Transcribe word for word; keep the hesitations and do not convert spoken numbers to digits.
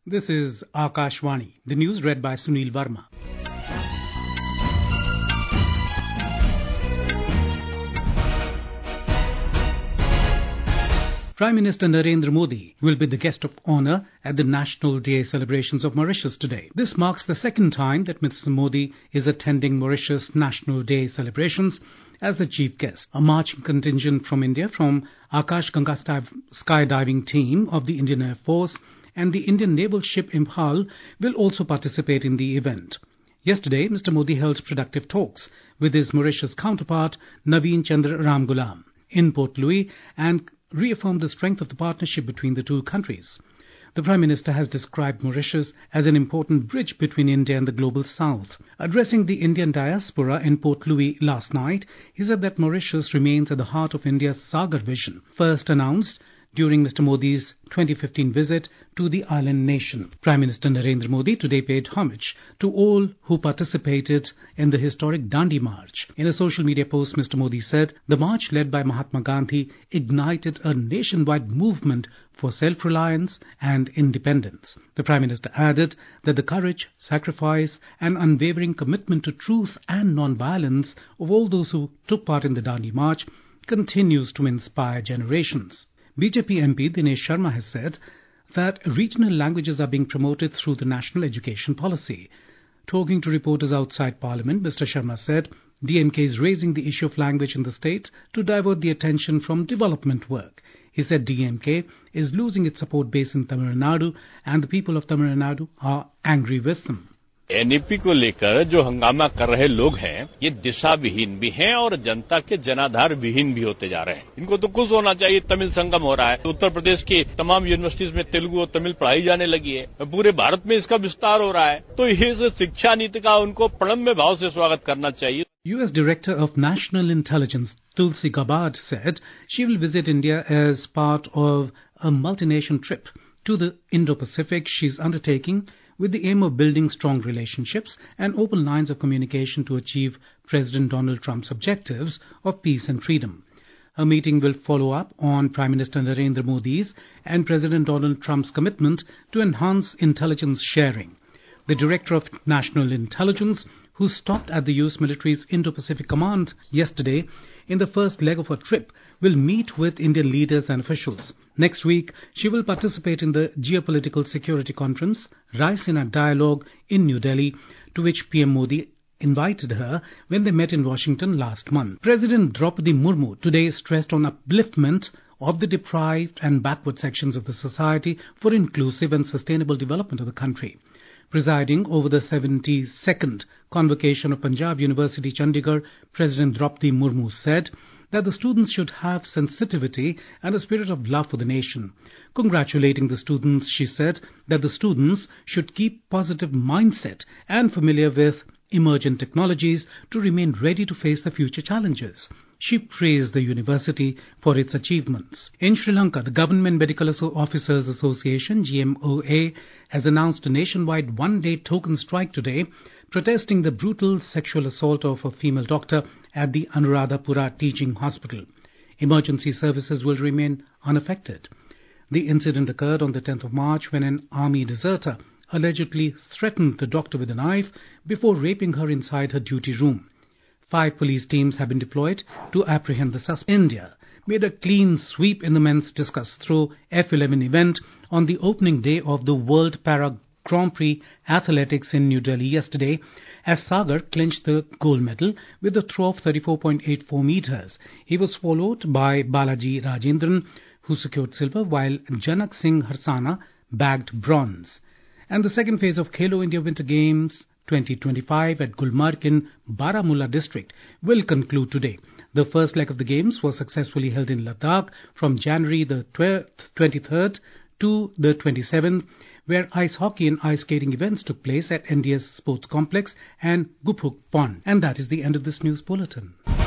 This is Akashvani. The news read by Sunil Verma. Prime Minister Narendra Modi will be the guest of honour at the National Day celebrations of Mauritius today. This marks the second time that Mister Modi is attending Mauritius National Day celebrations as the chief guest. A marching contingent from India from Akash Ganga skydiving team of the Indian Air Force and the Indian naval ship Imphal will also participate in the event. Yesterday, Mister Modi held productive talks with his Mauritius counterpart Naveen Chandra Ramgoolam in Port Louis and reaffirmed the strength of the partnership between the two countries. The Prime Minister has described Mauritius as an important bridge between India and the global south. Addressing the Indian diaspora in Port Louis last night, he said that Mauritius remains at the heart of India's Sagar vision, first announced during Mister Modi's twenty fifteen visit to the island nation. Prime Minister Narendra Modi today paid homage to all who participated in the historic Dandi March. In a social media post, Mister Modi said, the march led by Mahatma Gandhi ignited a nationwide movement for self-reliance and independence. The Prime Minister added that the courage, sacrifice and unwavering commitment to truth and non-violence of all those who took part in the Dandi March continues to inspire generations. B J P M P Dinesh Sharma has said that regional languages are being promoted through the national education policy. Talking to reporters outside Parliament, Mister Sharma said D M K is raising the issue of language in the state to divert the attention from development work. He said D M K is losing its support base in Tamil Nadu and the people of Tamil Nadu are angry with them. N E P को लेकर जो हंगामा कर रहे लोग हैं, ये दिशा विहीन भी हैं और जनता के जनाधार विहीन भी होते जा रहे हैं। इनको तो खुश होना चाहिए, तमिल संगम हो रहा है। उत्तर प्रदेश की तमाम यूनिवर्सिटीज में तेलुगु और तमिल पढ़ाई जाने लगी है। पूरे भारत में इसका विस्तार हो रहा है। तो ये शिक्षा नीति का उनको प्रणम्य भाव से स्वागत करना चाहिए। U S Director of National Intelligence Tulsi Gabbard said she will visit India as part of a multi-nation trip to the Indo-Pacific she is undertaking with the aim of building strong relationships and open lines of communication to achieve President Donald Trump's objectives of peace and freedom. A meeting will follow up on Prime Minister Narendra Modi's and President Donald Trump's commitment to enhance intelligence sharing. The Director of National Intelligence, who stopped at the U S military's Indo-Pacific Command yesterday in the first leg of her trip, will meet with Indian leaders and officials. Next week, she will participate in the Geopolitical Security Conference, Raisina Dialogue in New Delhi, to which P M Modi invited her when they met in Washington last month. President Draupadi Murmu today stressed on upliftment of the deprived and backward sections of the society for inclusive and sustainable development of the country. Presiding over the seventy-second Convocation of Punjab University, Chandigarh, President Draupadi Murmu said that the students should have sensitivity and a spirit of love for the nation. Congratulating the students, she said that the students should keep positive mindset and familiar with emergent technologies to remain ready to face the future challenges. She praised the university for its achievements. In Sri Lanka, the Government Medical Officers Association, G M O A, has announced a nationwide one-day token strike today, protesting the brutal sexual assault of a female doctor at the Anuradhapura Teaching Hospital. Emergency services will remain unaffected. The incident occurred on the tenth of March when an army deserter allegedly threatened the doctor with a knife before raping her inside her duty room. Five police teams have been deployed to apprehend the suspect. India made a clean sweep in the men's discus throw F eleven event on the opening day of the World Para Grand Prix Athletics in New Delhi yesterday, as Sagar clinched the gold medal with a throw of thirty-four point eight four meters. He was followed by Balaji Rajendran, who secured silver, while Janak Singh Harsana bagged bronze. And the second phase of Khelo India Winter Games twenty twenty-five at Gulmarg in Baramulla district will conclude today. The first leg of the games was successfully held in Ladakh from January the twenty-third to the twenty-seventh, where ice hockey and ice skating events took place at N D S Sports Complex and Guphuk Pond. And that is the end of this news bulletin.